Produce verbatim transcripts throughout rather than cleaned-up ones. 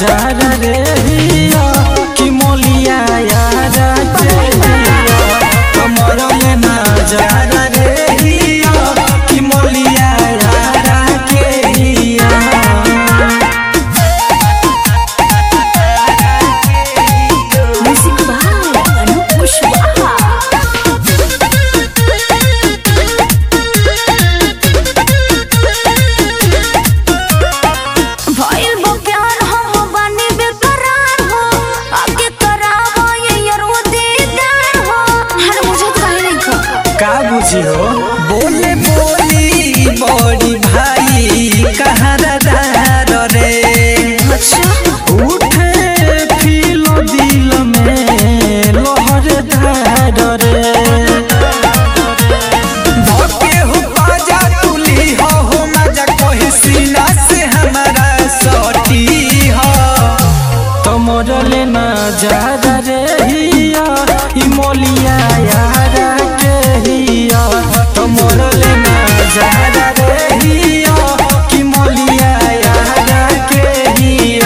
नजारा रे हिया कि मोलिया यारा के हिया कमर में नजारा रे हिया कि मोलिया यारा के हिया। का बुझी हो बोले बोली बड़ी भाई कहारा दार रे उठे फिलो दिल में लोहर धार रे धोके हो पाजा तुली हो हो मजा कोई सीना से हमारा सटी हो तो मोरले ना जादा रे हिया ई मोलिया यारा मोरले नजारा रे हिया कि मोलिया यारा के हिया।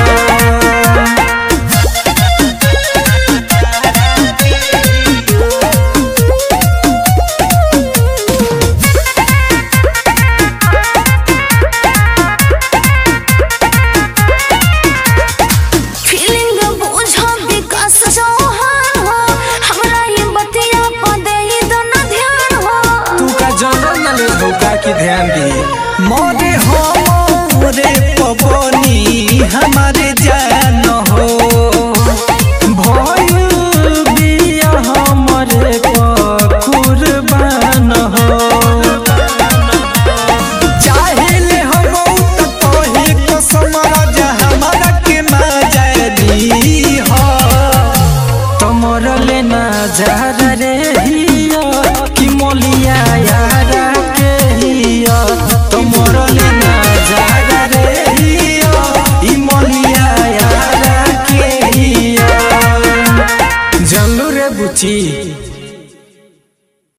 फीलिंग बुझो विकास चौहान हो हमरा ये बतिया प देई दो ना ध्यान हो तू का जनल न ले धोखा की ध्यान दी मोरे हो मोरे पवनी हमारे जान हो भइल बिया हमरे प कुर्बान हो चाहेले हम त तोही को समझ हमरा के मजा दी हो तो मोरले नजारा रे हिया कि मोलिया यारा के हिया तो मोरले नजारा रे हिया ई मोलिया यारा के हिया। जानलू रे बुची।